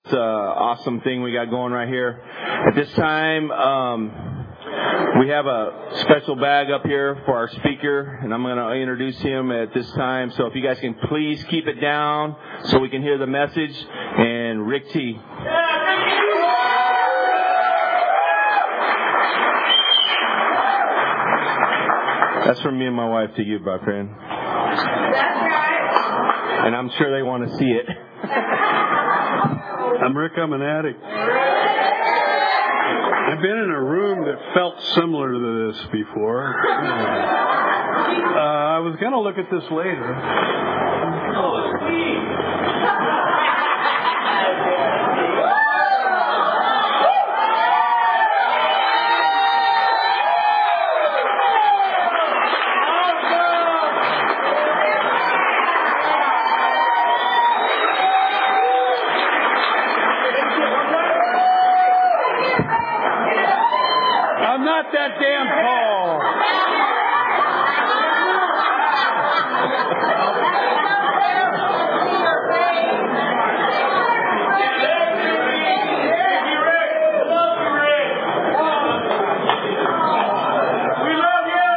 Awesome thing we got going right here. At this time, we have a special bag up here for our speaker, and I'm going to introduce him at this time. So if you guys can please keep it down so we can hear the message. And Rick T. That's from me and my wife to you, my friend. That's right. And I'm sure they want to see it. I'm Rick. I'm an addict. I've been in a room that felt similar to this before. I was going to look at this later. That damn Paul. We love you.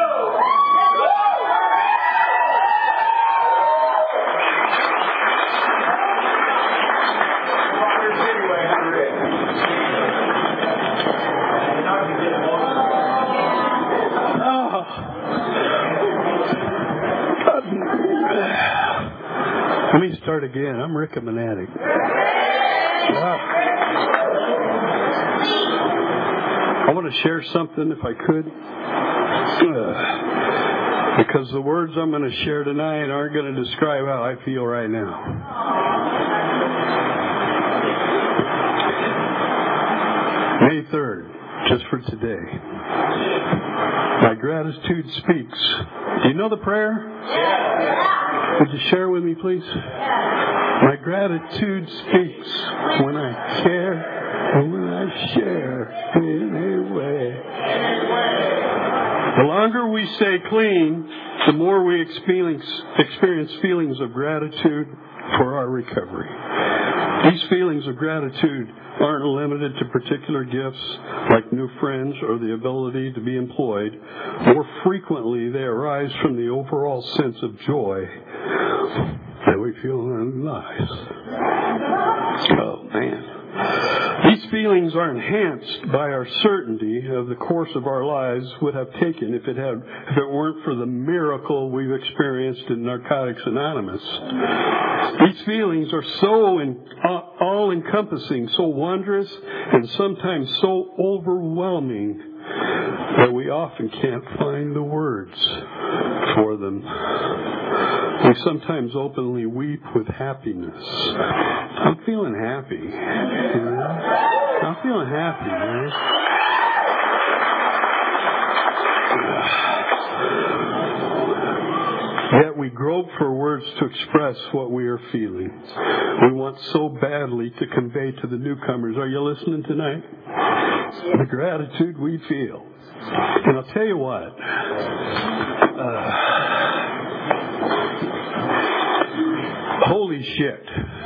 Let me start again. I'm Rick. I'm an addict. I want to share something if I could. Because the words I'm going to share tonight aren't going to describe how I feel right now. May 3rd, just for today. My gratitude speaks. Do you know the prayer? Would you share with me, please? My gratitude speaks when I care and when I share in a way. The longer we stay clean, the more we experience feelings of gratitude for our recovery. These feelings of gratitude aren't limited to particular gifts like new friends or the ability to be employed. More frequently, they arise from the overall sense of joy that we feel in our lives. Oh, man. These feelings are enhanced by our certainty of the course of our lives would have taken if it weren't for the miracle we've experienced in Narcotics Anonymous. These feelings are so all-encompassing, so wondrous, and sometimes so overwhelming that we often can't find the words for them. We sometimes openly weep with happiness. I'm feeling happy. I'm feeling happy, man. Yet we grope for words to express what we are feeling. We want so badly to convey to the newcomers, are you listening tonight? The gratitude we feel. And I'll tell you what. Holy shit.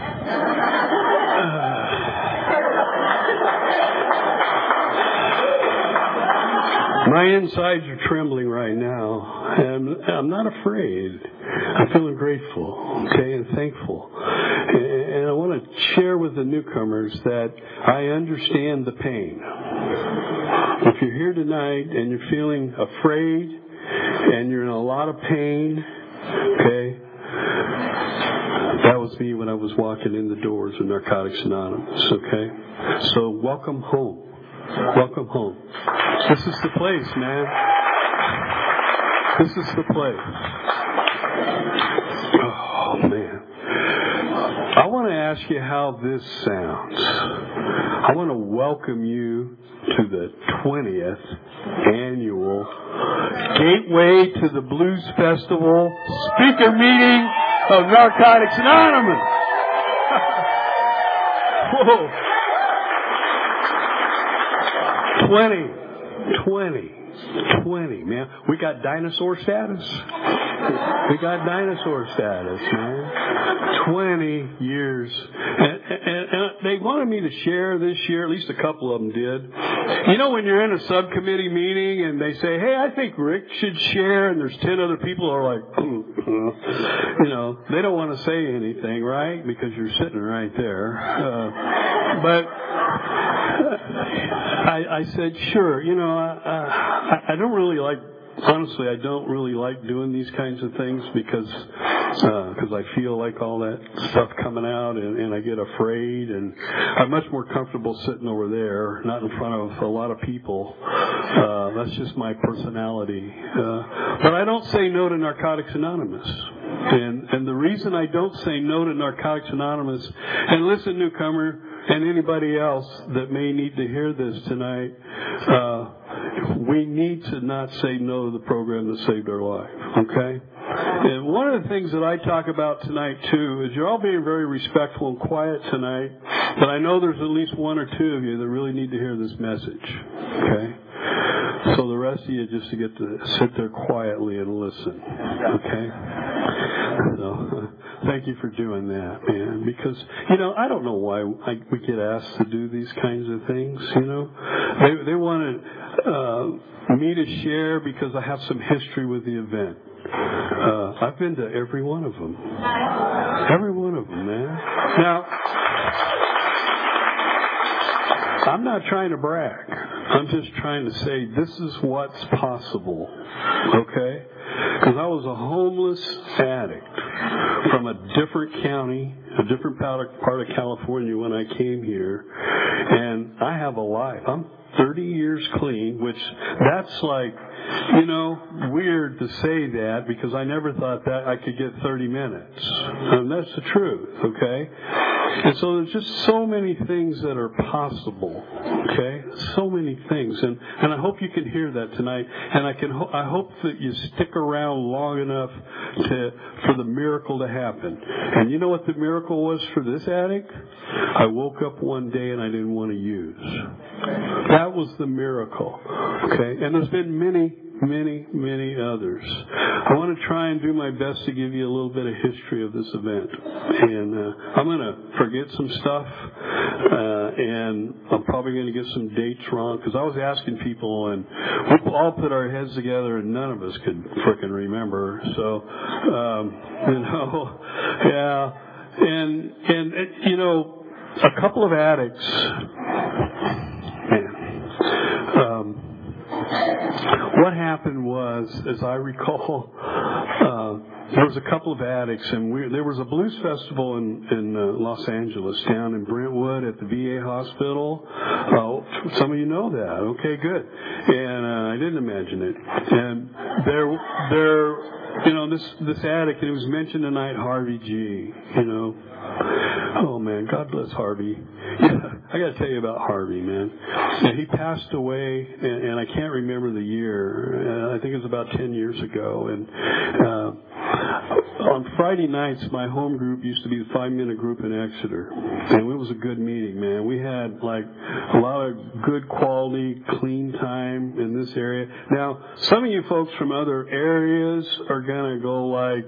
My insides are trembling right now, and I'm not afraid. I'm feeling grateful, okay, and thankful. And I want to share with the newcomers that I understand the pain. If you're here tonight and you're feeling afraid and you're in a lot of pain, okay, that was me when I was walking in the doors of Narcotics Anonymous, okay? So welcome home. Welcome home. This is the place, man. This is the place. Oh, man. I want to ask you how this sounds. I want to welcome you to the 20th annual Gateway to the Blues Festival speaker meeting of Narcotics Anonymous. Whoa. 20, man. We got dinosaur status. We got dinosaur status, man. 20 years. And they wanted me to share this year, at least a couple of them did. You know, when you're in a subcommittee meeting and they say, hey, I think Rick should share, and there's 10 other people who are like, you know, they don't want to say anything, right? Because you're sitting right there. But I said, sure. You know, I don't really like, honestly, I don't really like doing these kinds of things because I feel like all that stuff coming out and I get afraid, and I'm much more comfortable sitting over there, not in front of a lot of people. That's just my personality. But I don't say no to Narcotics Anonymous. And the reason I don't say no to Narcotics Anonymous, and listen, newcomer, and anybody else that may need to hear this tonight, we need to not say no to the program that saved our life, okay? And one of the things that I talk about tonight, too, is you're all being very respectful and quiet tonight, but I know there's at least one or two of you that really need to hear this message, okay? So the rest of you just to get to sit there quietly and listen, okay? So, thank you for doing that, man. Because, you know, I don't know why we get asked to do these kinds of things, you know. They wanted me to share because I have some history with the event. I've been to every one of them. Every one of them, man. Now, I'm not trying to brag. I'm just trying to say this is what's possible, okay? Because I was a homeless addict from a different county, a different part of California when I came here. And I have a life. I'm 30 years clean, which that's like, you know, weird to say that because I never thought that I could get 30 minutes. And that's the truth, okay? And so there's just so many things that are possible, okay? So many things. And I hope you can hear that tonight. And I hope that you stick around long enough for the miracle to happen. And you know what the miracle was for this addict? I woke up one day and I didn't want to use. That was the miracle, okay? And there's been many others. I want to try and do my best to give you a little bit of history of this event. And I'm going to forget some stuff, and I'm probably going to get some dates wrong, because I was asking people, and we all put our heads together, and none of us could frickin' remember. So, you know, yeah. And you know, a couple of addicts, what happened was, as I recall, there was a couple of addicts, and there was a blues festival in Los Angeles, down in Brentwood at the VA hospital. Some of you know that. Okay, good. And I didn't imagine it. And there, you know, this addict, and it was mentioned tonight, Harvey G. You know, oh man, God bless Harvey. I got to tell you about Harvey, man. And he passed away, and I can't remember the year. I think it was about 10 years ago. And on Friday nights, my home group used to be the 5-minute group in Exeter. And it was a good meeting, man. We had, like, a lot of good quality, clean time in this area. Now, some of you folks from other areas are going to go like,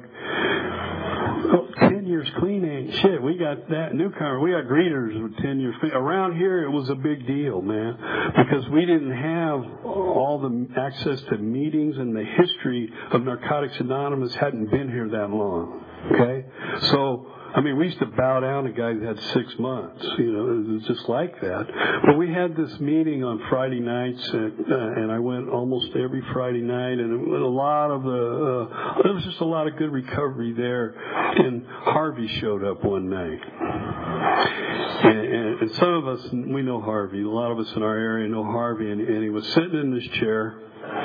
10 years clean ain't shit. We got that newcomer. We got greeters with 10 years clean. Around here, it was a big deal, man, because we didn't have all the access to meetings, and the history of Narcotics Anonymous hadn't been here that long, okay? So, I mean, we used to bow down to guys that had 6 months, you know, it was just like that. But we had this meeting on Friday nights, and I went almost every Friday night, and there was just a lot of good recovery there. And Harvey showed up one night. And some of us, we know Harvey. A lot of us in our area know Harvey, and he was sitting in this chair.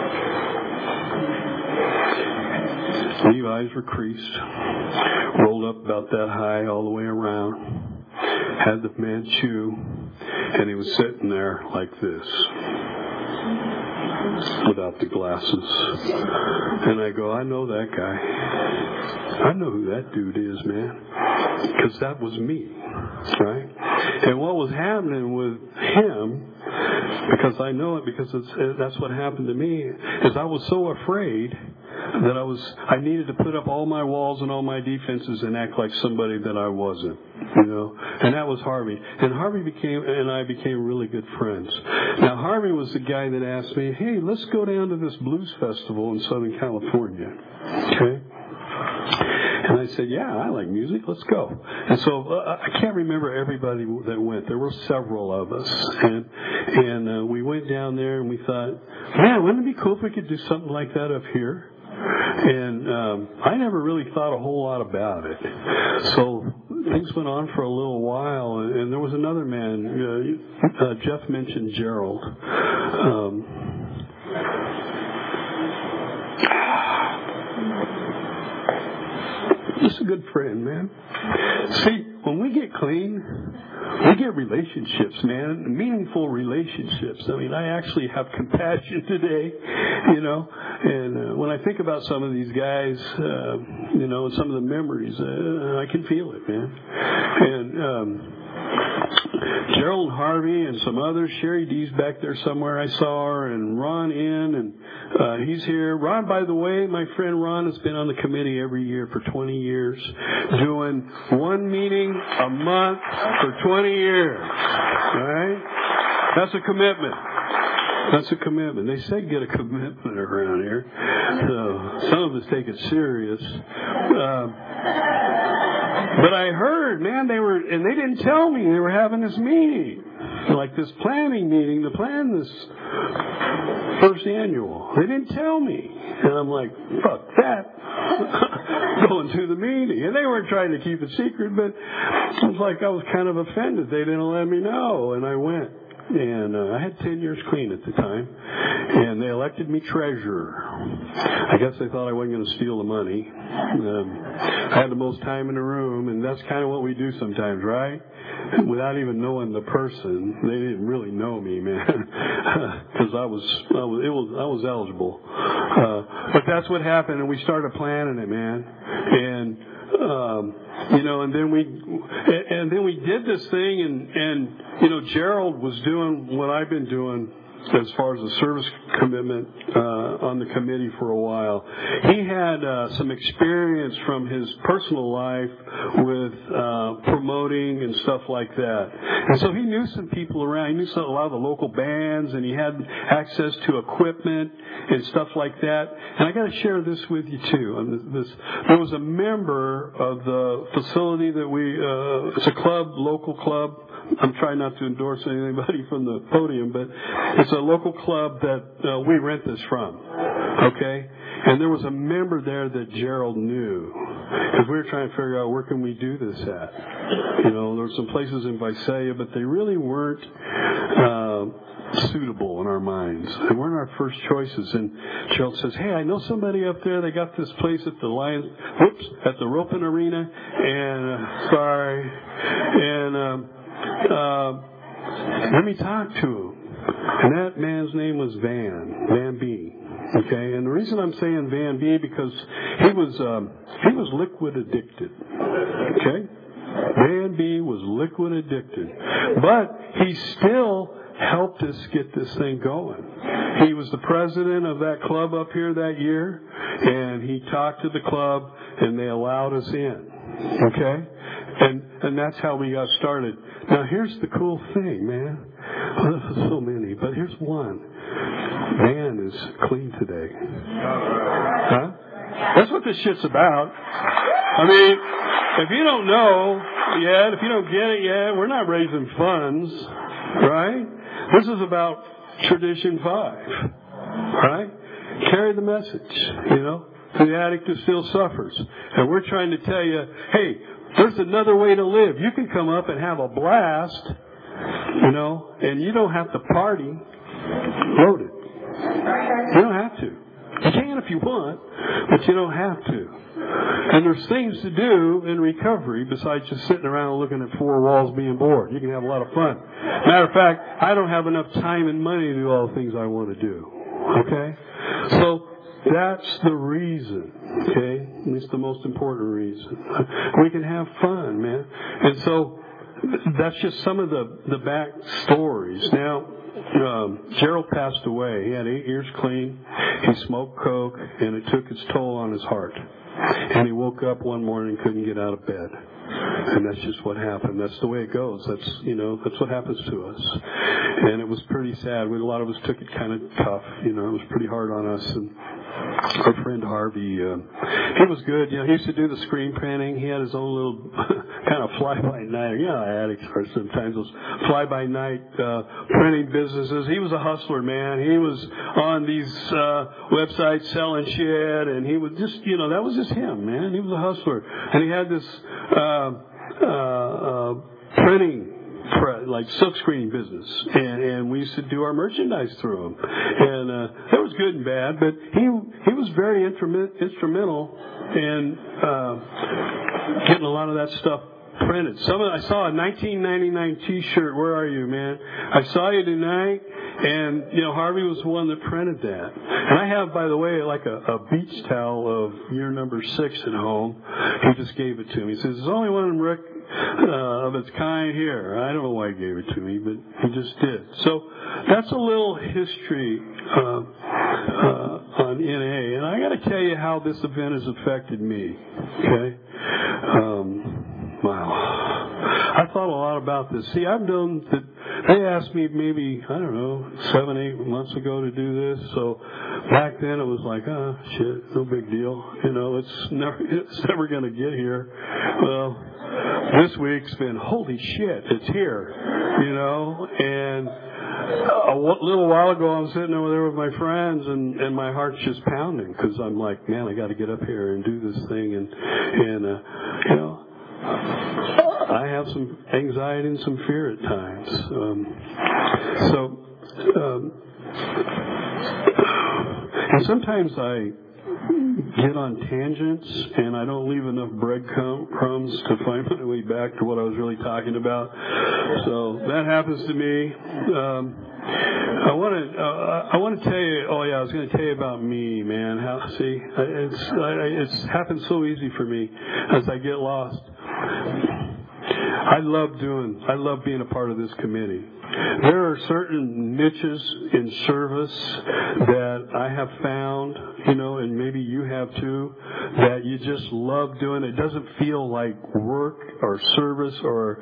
His eyes were creased, rolled up about that high all the way around, had the Manchu, and he was sitting there like this, without the glasses. And I go, I know that guy. I know who that dude is, man, because that was me, right? And what was happening with him, because I know it, because that's what happened to me, is I was so afraid that I needed to put up all my walls and all my defenses and act like somebody that I wasn't, you know. And that was Harvey. And Harvey and I became really good friends. Now, Harvey was the guy that asked me, hey, let's go down to this blues festival in Southern California. Okay? And I said, yeah, I like music. Let's go. And so I can't remember everybody that went. There were several of us. And we went down there and we thought, man, wouldn't it be cool if we could do something like that up here? And I never really thought a whole lot about it. So things went on for a little while. And there was another man, Jeff mentioned Gerald. Just a good friend, man. See, when we get clean, we get relationships, man, meaningful relationships. I mean, I actually have compassion today, you know, and when I think about some of these guys, you know, and some of the memories, I can feel it, man. And Gerald and Harvey and some others. Sherry D's back there somewhere, I saw her, and Ron and he's here. Ron, by the way, my friend Ron has been on the committee every year for 20 years, doing one meeting a month for 20 years. All right? That's a commitment. That's a commitment. They say get a commitment around here. So some of us take it serious. But I heard, man, and they didn't tell me they were having this meeting, like this planning meeting to plan this first annual. They didn't tell me. And I'm like, fuck that. Going to the meeting. And they weren't trying to keep it secret, but it was like I was kind of offended. They didn't let me know. And I went. And I had 10 years clean at the time. And they elected me treasurer. I guess they thought I wasn't going to steal the money. I had the most time in the room, and that's kind of what we do sometimes, right? Without even knowing the person, they didn't really know me, man, because I was eligible. But that's what happened, and we started planning it, man. And you know, and then we did this thing, and you know, Gerald was doing what I've been doing as far as the service commitment on the committee for a while. He had some experience from his personal life with promoting and stuff like that. And so he knew some people around. He knew a lot of the local bands, and he had access to equipment and stuff like that. And I got to share this with you, too. There was a member of the facility that it's a club, local club. I'm trying not to endorse anybody from the podium, but it's a local club that we rent this from, okay? And there was a member there that Gerald knew, because we were trying to figure out where can we do this at. You know, there were some places in Visalia, but they really weren't suitable in our minds. They weren't our first choices. And Gerald says, hey, I know somebody up there. They got this place at the Ropin Arena, and let me talk to him. And that man's name was Van B. Okay, and the reason I'm saying Van B because he was liquid addicted. Okay, Van B was liquid addicted, but he still helped us get this thing going. He was the president of that club up here that year, and he talked to the club, and they allowed us in. Okay, and that's how we got started. Now here's the cool thing, man. Well, there's so many, but here's one. Man is clean today. Huh? That's what this shit's about. I mean, if you don't know yet, if you don't get it yet, we're not raising funds, right? This is about Tradition 5, right? Carry the message, you know, to the addict who still suffers. And we're trying to tell you, hey, there's another way to live. You can come up and have a blast, you know, and you don't have to party loaded. You don't have to. You can if you want, but you don't have to. And there's things to do in recovery besides just sitting around looking at four walls being bored. You can have a lot of fun. Matter of fact, I don't have enough time and money to do all the things I want to do. Okay? So that's the reason, okay? At least the most important reason. We can have fun, man. And so that's just some of the back stories. Now, Gerald passed away. He had 8 years clean. He smoked coke, and it took its toll on his heart. And he woke up one morning and couldn't get out of bed. And that's just what happened. That's the way it goes. That's what happens to us. And it was pretty sad. A lot of us took it kind of tough. It was pretty hard on us. And our friend Harvey, he was good. He used to do the screen printing. He had his own little kind of fly-by-night. Addicts are sometimes those fly-by-night printing businesses. He was a hustler, man. He was on these websites selling shit, and he would just, that was just him, man. He was a hustler. And he had this printing, like silkscreen business, and we used to do our merchandise through him, and that was good and bad. But he was very instrumental in getting a lot of that stuff printed. I saw a 1999 T-shirt. Where are you, man? I saw you tonight. And, Harvey was the one that printed that. And I have, by the way, like a beach towel of year number 6 at home. He just gave it to me. He says, there's only one, Rick, of its kind here. I don't know why he gave it to me, but he just did. So that's a little history on NA. And I got to tell you how this event has affected me. Okay? Wow. I thought a lot about this. See, I've done that. They asked me maybe, 7, 8 months ago to do this. So back then it was like, shit, no big deal. It's never going to get here. Well, this week's been, holy shit, it's here. And a little while ago I'm sitting over there with my friends and my heart's just pounding because I'm like, man, I got to get up here and do this thing. And I have some anxiety and some fear at times. And sometimes I get on tangents and I don't leave enough breadcrumbs to find my way back to what I was really talking about. So that happens to me. I want to tell you. Oh yeah, I was going to tell you about me, man. It's happened so easy for me as I get lost. I love being a part of this committee. There are certain niches in service that I have found, and maybe you have too, that you just love doing. It doesn't feel like work or service or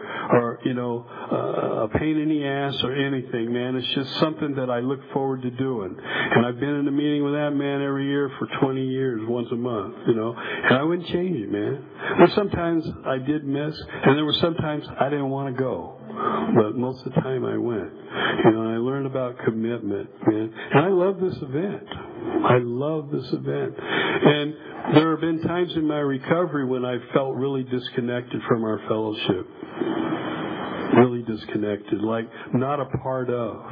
a pain in the ass or anything, man. It's just something that I look forward to doing. And I've been in a meeting with that man every year for 20 years, once a month, and I wouldn't change it, man. There's sometimes I did miss, and there were sometimes I didn't want to go. But most of the time I went. And I learned about commitment, man. And I love this event. And there have been times in my recovery when I felt really disconnected from our fellowship. Really disconnected, like not a part of,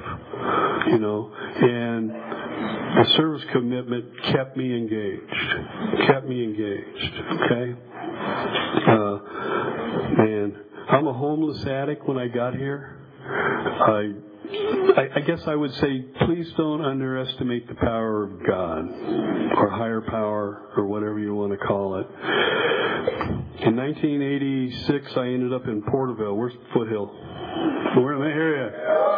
and the service commitment kept me engaged, okay? And I'm a homeless addict when I got here. I guess I would say, please don't underestimate the power of God, or higher power, or whatever you want to call it. In 1986, I ended up in Porterville. Where's Foothill? Where am I here?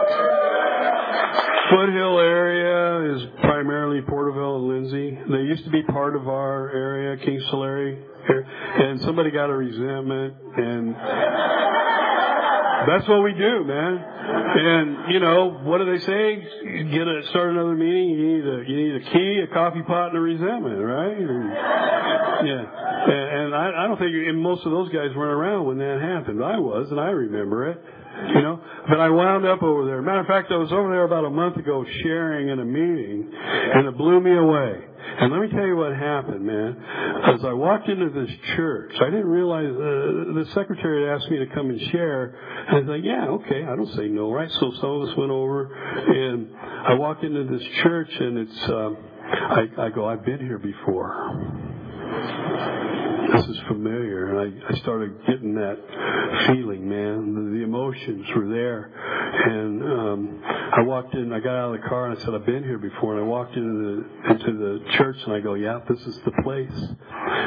Foothill area is primarily Porterville and Lindsay. They used to be part of our area, King Solari, and somebody got a resentment, and that's what we do, man. And what do they say? Start another meeting. You need a key, a coffee pot, and a resentment, right? And I don't think most of those guys weren't around when that happened. I was, and I remember it. But I wound up over there. Matter of fact, I was over there about a month ago sharing in a meeting, and it blew me away. And let me tell you what happened, man. As I walked into this church, I didn't realize the secretary had asked me to come and share. And I was like, yeah, okay, I don't say no, right? So some of us went over, and I walked into this church, and it's, I go, I've been here before. This is familiar, and I started getting that feeling, man. The emotions were there, and I walked in. I got out of the car and I said, "I've been here before." And I walked into the church, and I go, "Yeah, this is the place."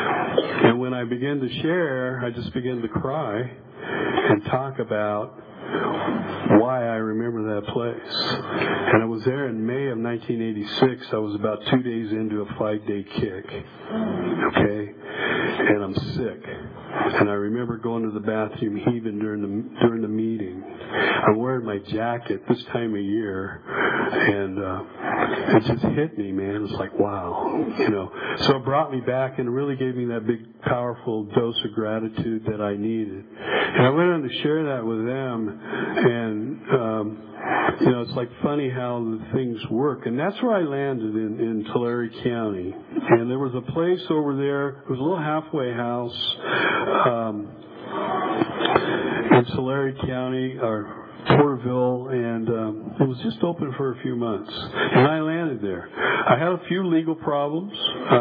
And when I began to share, I just began to cry and talk about why I remember that place. And I was there in May of 1986. I was about 2 days into a 5-day kick. Okay? And I'm sick. And I remember going to the bathroom heaving during the meeting. I'm wearing my jacket this time of year, and it just hit me, man. It's like, wow, you know. So it brought me back and really gave me that big, powerful dose of gratitude that I needed. And I went on to share that with them, and you know, it's like funny how the things work. And that's where I landed in Tulare County. And there was a place over there, it was a little halfway house in Tulare County, or Porterville, and it was just open for a few months. And I landed there. I had a few legal problems.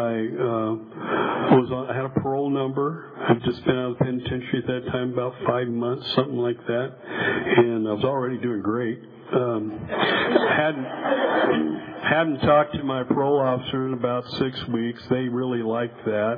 I had a parole number. I'd just been out of the penitentiary at that time, about 5 months, something like that. And I was already doing great. Hadn't talked to my parole officer in about 6 weeks. They really liked that.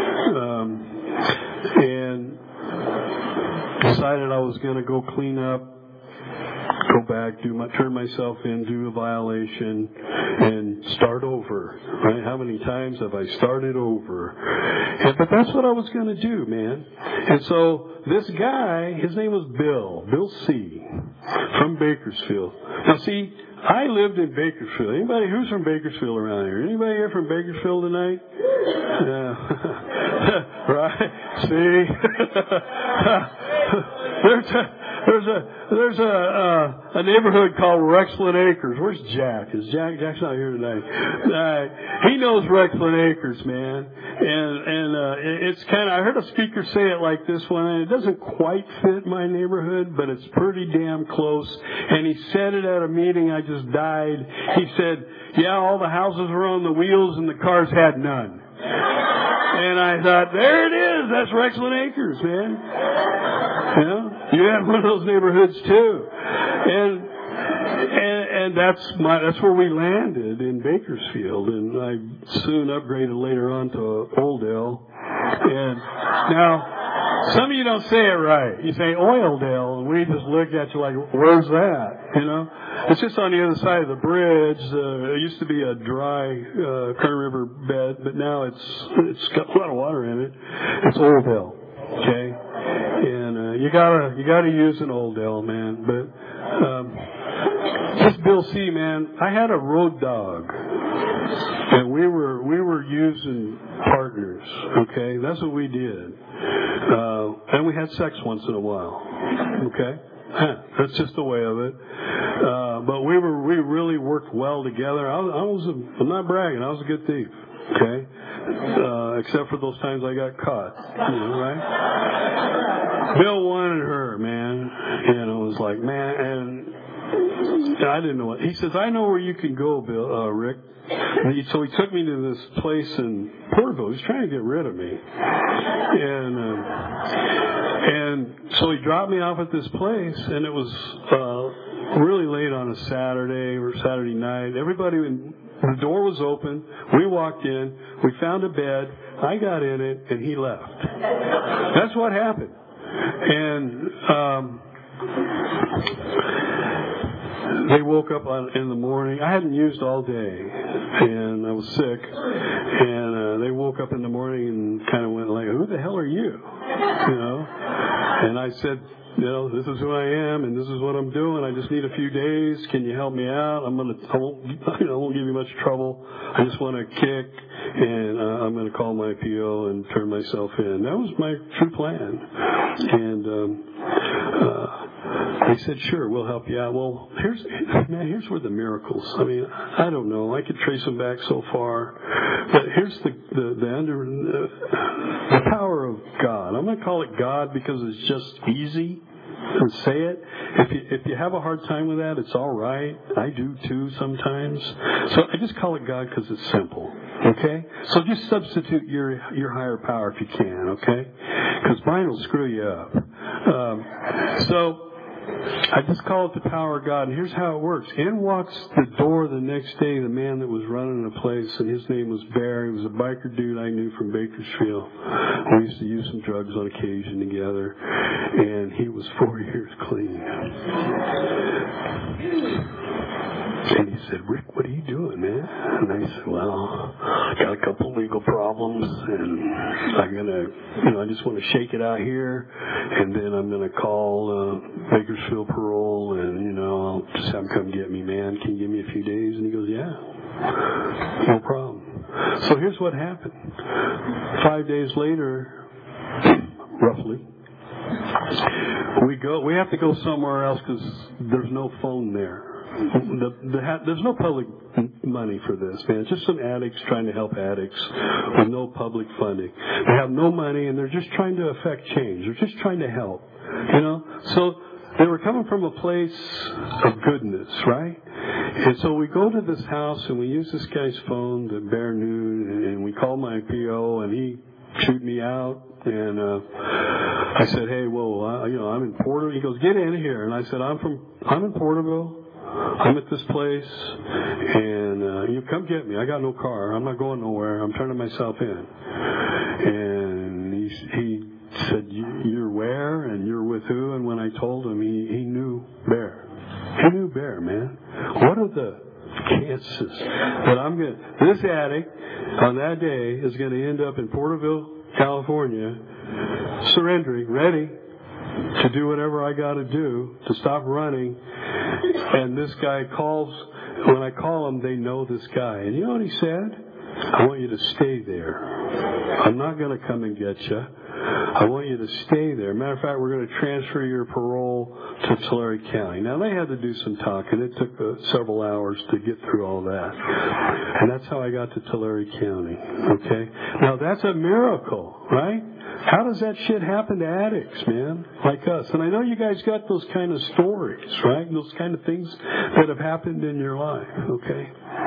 And decided I was going to go clean up, go back, turn myself in, do a violation, and start over. Right? How many times have I started over? But that's what I was going to do, man. And so this guy, his name was Bill C. from Bakersfield. Now, see, I lived in Bakersfield. Anybody who's from Bakersfield around here? Anybody here from Bakersfield tonight? Yeah. Right? See? There's a neighborhood called Rexland Acres. Where's Jack? Jack's not here tonight. He knows Rexland Acres, man. And it's kind of, I heard a speaker say it like this one, and it doesn't quite fit my neighborhood, but it's pretty damn close. And he said it at a meeting. I just died. He said, yeah, all the houses were on the wheels and the cars had none. And I thought, there it is. That's Rexland Acres, man. You know, you have one of those neighborhoods too. And that's where we landed, in Bakersfield. And I soon upgraded later on to Oildale. And now, some of you don't say it right. You say Oildale, and we just look at you like, where's that? You know? It's just on the other side of the bridge. It used to be a dry Kern River bed, but now it's got a lot of water in it. It's Oildale, okay? And you gotta use an Oildale, man. But this Bill C, man, I had a road dog, and we were using partners, okay? That's what we did. And we had sex once in a while, okay? That's just the way of it. But we really worked well together. I'm not bragging. I was a good thief, okay? Except for those times I got caught, you know, right? Bill wanted her, man, and it was like, man, and I didn't know what. He says, I know where you can go, Rick. So he took me to this place in Porterville. He was trying to get rid of me, and so he dropped me off at this place, and it was really late on a Saturday or Saturday night. The door was open. We walked in. We found a bed. I got in it, and he left. That's what happened. And they woke up in the morning. I hadn't used all day, and I was sick. And they woke up in the morning and kind of went like, "Who the hell are you?" You know. And I said, you know, this is who I am, and this is what I'm doing. I just need a few days. Can you help me out? I won't give you much trouble. I just want to kick, and I'm going to call my PO and turn myself in. That was my true plan. And they said, sure, we'll help you out. Well, here's where the miracles. I mean, I don't know. I could trace them back so far, but here's the power of God. I'm going to call it God because it's just easy to say it. If you have a hard time with that, it's all right. I do too sometimes. So I just call it God because it's simple. Okay? So just substitute your higher power if you can. Okay? Because mine will screw you up. So I just call it the power of God, and here's how it works. In walks the door the next day the man that was running the place, and his name was Bear. He was a biker dude I knew from Bakersfield. We used to use some drugs on occasion together, and he was 4 years clean. And he said, Rick, what are you doing, man? And I said, well, I got a couple legal problems, and I'm going to, I just want to shake it out here, and then I'm going to call Bakersfield Parole, and, I'll just have them come get me, man. Can you give me a few days? And he goes, yeah, no problem. So here's what happened. 5 days later, roughly, we have to go somewhere else because there's no phone there. There's no public money for this, man. It's just some addicts trying to help addicts with no public funding. They have no money, and they're just trying to affect change. They're just trying to help, So they were coming from a place of goodness, right? And so we go to this house, and we use this guy's phone that Bear knew, and we call my PO, and he chewed me out. And I said, hey, well, I'm in Porterville. He goes, get in here. And I said, I'm in Porterville. I'm at this place, and you come get me. I got no car. I'm not going nowhere. I'm turning myself in. And he said, you're where? And you're with who? And when I told him, he knew Bear. He knew Bear, man. What are the chances that this addict on that day is going to end up in Porterville, California, surrendering, ready to do whatever I got to do to stop running. And this guy calls. When I call him, they know this guy. And you know what he said? I want you to stay there. I'm not going to come and get you. I want you to stay there. Matter of fact, we're going to transfer your parole to Tulare County. Now, they had to do some talking. It took several hours to get through all that. And that's how I got to Tulare County. Okay? Now, that's a miracle, right? How does that shit happen to addicts, man, like us? And I know you guys got those kind of stories, right? Those kind of things that have happened in your life, okay?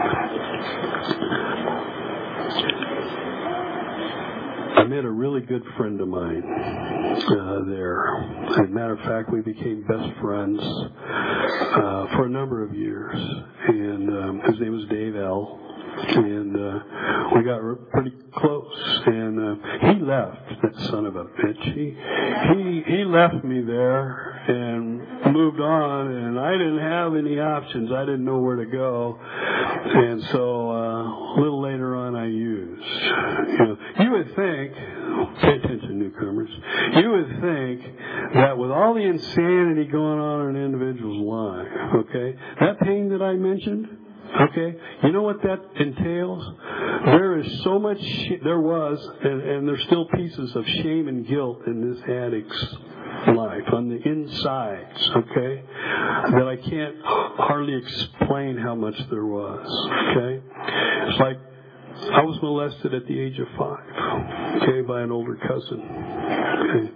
I met a really good friend of mine there. As a matter of fact, we became best friends for a number of years. And his name was Dave L. And we got pretty close. And he left, that son of a bitch. He left me there and moved on, and I didn't have any options. I didn't know where to go. And so a little later on I used. You would think, pay attention newcomers, you would think that with all the insanity going on in an individual's life, okay, that pain that I mentioned, okay, you know what that entails? There is so much, there was, and there's still pieces of shame and guilt in this addict's life on the insides, okay, that I can't hardly explain how much there was, okay? It's like I was molested at the age of 5, okay, by an older cousin, okay?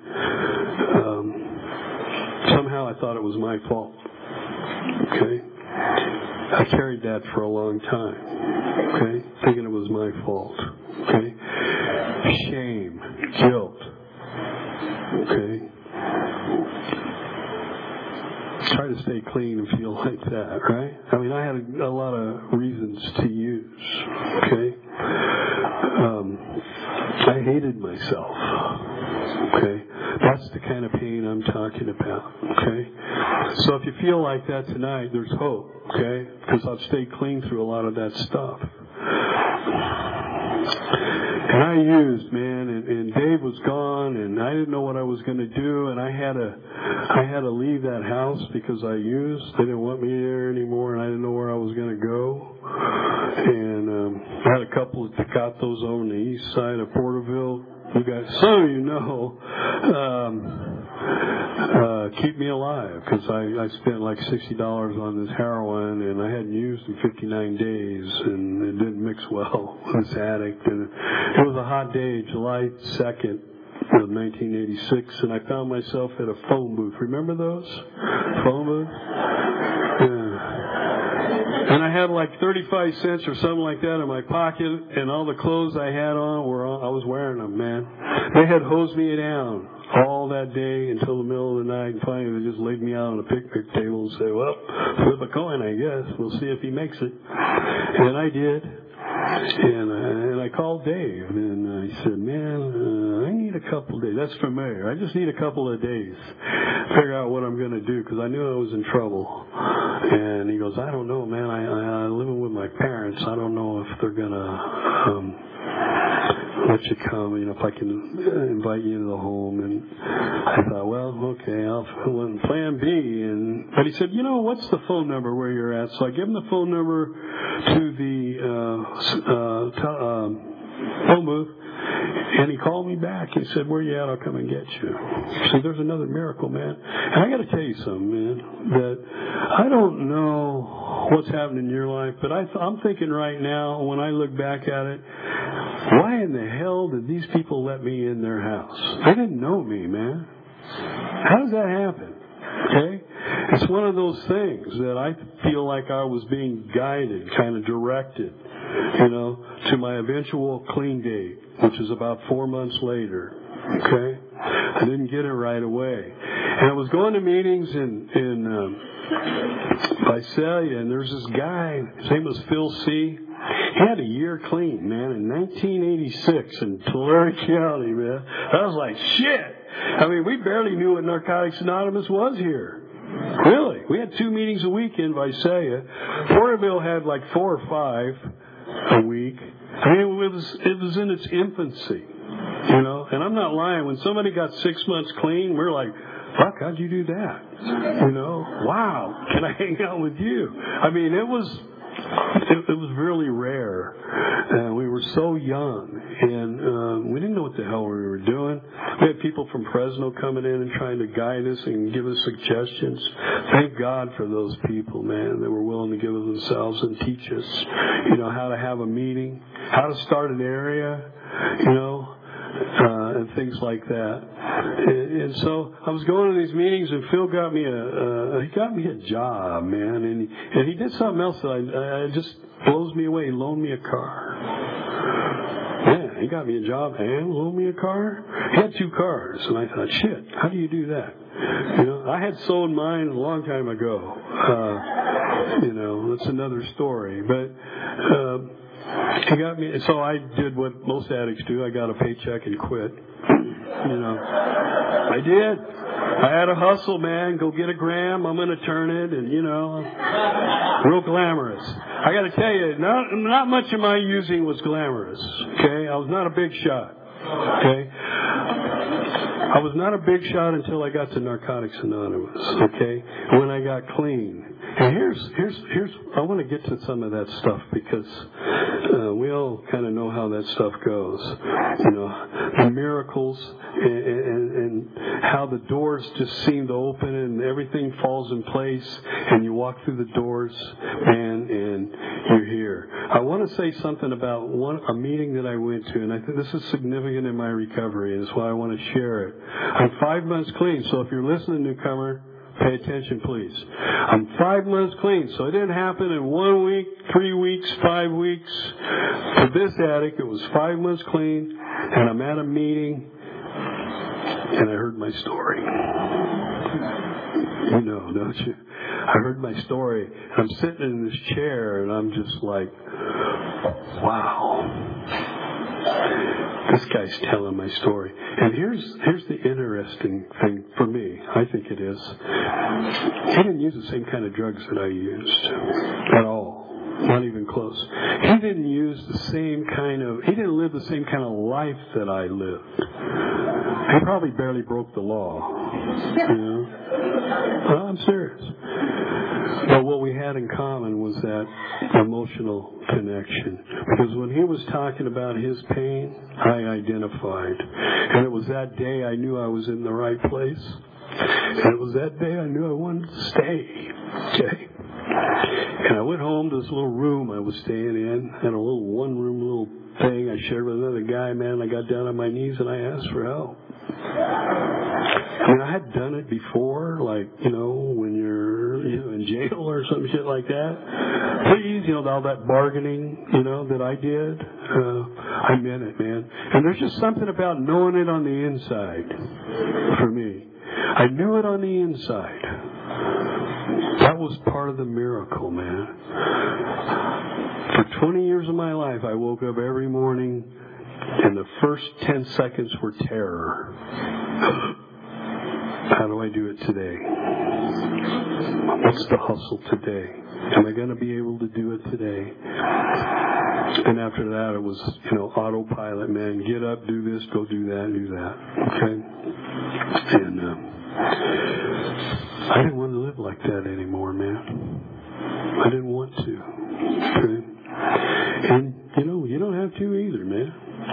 Somehow I thought it was my fault, okay? I carried that for a long time, okay, thinking it was my fault, okay? Shame, guilt, okay? Try to stay clean and feel like that, right? I mean, I had a lot of reasons to use, okay? I hated myself, okay? That's the kind of pain I'm talking about, okay? So if you feel like that tonight, there's hope, okay? Because I've stayed clean through a lot of that stuff. And I used, man, and Dave was gone, and I didn't know what I was going to do, and I had to leave that house because I used. They didn't want me there anymore, and I didn't know where I was going to go. And I had a couple of Tecatos over on the east side of Porterville. You guys, some of you know, keep me alive, because I spent like $60 on this heroin, and I hadn't used in 59 days, and it didn't mix well with this addict. And it was a hot day, July 2nd of 1986, and I found myself at a phone booth. Remember those? Phone booth? Yeah. And I had like 35 cents or something like that in my pocket, and all the clothes I had on I was wearing them, man. They had hosed me down all that day until the middle of the night, and finally they just laid me out on a picnic table and said, well, flip a coin, I guess. We'll see if he makes it. And I did. And I called Dave, and I said, man, I need a couple of days. That's familiar. I just need a couple of days to figure out what I'm going to do, because I knew I was in trouble. And he goes, I don't know, man. I'm living with my parents. I don't know if they're going to let you come, if I can invite you to the home. And I thought, well, okay, I'll fill in plan B. But he said, what's the phone number where you're at? So I gave him the phone number to the phone booth, and he called me back. He said, where you at? I'll come and get you. So there's another miracle, man. And I got to tell you something, man, that I don't know what's happening in your life, but I'm thinking right now, when I look back at it, why in the hell did these people let me in their house? They didn't know me, man. How does that happen? Okay? It's one of those things that I feel like I was being guided, kind of directed, to my eventual clean date, which is about 4 months later. Okay? I didn't get it right away. And I was going to meetings in Visalia, and there's this guy, his name was Phil C. He had a year clean, man, in 1986 in Tulare County, man. I was like, shit. I mean, we barely knew what Narcotics Anonymous was here. Really. We had 2 meetings a week in Visalia. Porterville had like 4 or 5 a week. I mean, it was in its infancy, And I'm not lying. When somebody got 6 months clean, we're like, fuck, how'd you do that? Wow, can I hang out with you? I mean, it was really rare. We were so young, and we didn't know what the hell we were doing. We had people from Fresno coming in and trying to guide us and give us suggestions. Thank God for those people, man, that were willing to give of themselves and teach us, how to have a meeting, how to start an area, and things like that. And so I was going to these meetings, and Phil got me a job, man, and he did something else that just blows me away. He loaned me a car. Yeah, he got me a job and loaned me a car. He had 2 cars, and I thought, shit, how do you do that? I had sold mine a long time ago. That's another story, but. He got me, so I did what most addicts do. I got a paycheck and quit. I did. I had a hustle, man. Go get a gram. I'm going to turn it, and real glamorous. I got to tell you, not much of my using was glamorous. Okay, I was not a big shot. Okay, I was not a big shot until I got to Narcotics Anonymous. Okay, when I got clean. And here's I want to get to some of that stuff, because we all kind of know how that stuff goes. The miracles and how the doors just seem to open and everything falls in place, and you walk through the doors, and you're here. I want to say something about a meeting that I went to, and I think this is significant in my recovery, and that's why I want to share it. I'm 5 months clean, so if you're listening, newcomer, pay attention, please. I'm 5 months clean, so it didn't happen in 1 week, 3 weeks, 5 weeks. For this addict, it was 5 months clean, and I'm at a meeting, and I heard my story. Don't you? I heard my story. I'm sitting in this chair, and I'm just like, wow. This guy's telling my story. And here's the interesting thing for me. I think it is. He didn't use the same kind of drugs that I used at all. Not even close. He didn't live the same kind of life that I lived. He probably barely broke the law. Well, I'm serious. But what we had in common was that emotional connection. Because when he was talking about his pain, I identified. And it was that day I knew I was in the right place. And it was that day I knew I wanted to stay. Okay? And I went home to this little room I was staying in. Had a little one-room little thing I shared with another guy, man. I got down on my knees and I asked for help. I mean, I had done it before, like, when you're or in jail or some shit like that. Please, all that bargaining, that I did. I meant it, man. And there's just something about knowing it on the inside for me. I knew it on the inside. That was part of the miracle, man. For 20 years of my life, I woke up every morning, and the first 10 seconds were terror. How do I do it today? What's the hustle today? Am I going to be able to do it today? And after that, it was, autopilot, man. Get up, do this, go do that, do that. Okay? And I didn't want to live like that anymore, man. I didn't want to. Okay? And, you don't have to either, man.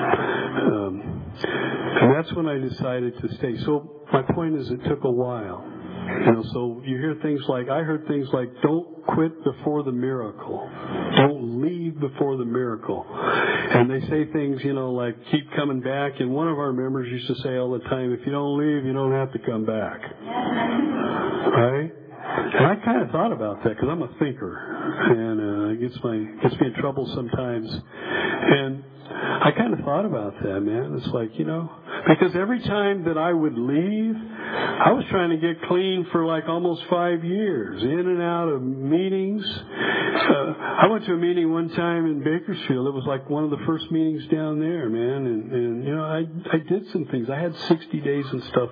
And that's when I decided to stay. So my point is, it took a while. So you hear things like, I heard things like, don't quit before the miracle. Don't leave before the miracle. And they say things, like, keep coming back. And one of our members used to say all the time, if you don't leave, you don't have to come back. Right? And I kind of thought about that because I'm a thinker. And it gets me in trouble sometimes. And I kind of thought about that, man. It's like, because every time that I would leave, I was trying to get clean for like almost 5 years, in and out of meetings. I went to a meeting one time in Bakersfield. It was like one of the first meetings down there, man. And I did some things. I had 60 days and stuff,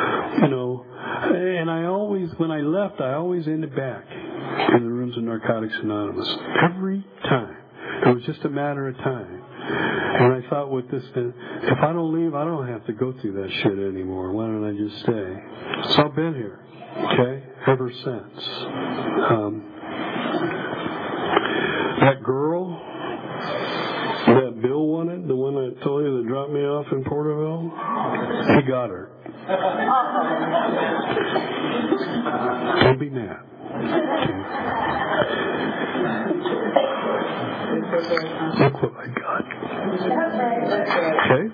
And I always, when I left, I always ended back in the rooms of Narcotics Anonymous. Every time. It was just a matter of time. And I thought with this, if I don't leave, I don't have to go through that shit anymore. Why don't I just stay? So I've been here, okay, ever since. That girl that Bill wanted, the one I told you that dropped me off in Porterville, he got her. Don't be mad. Look what I got. Okay?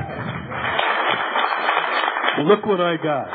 Look what I got.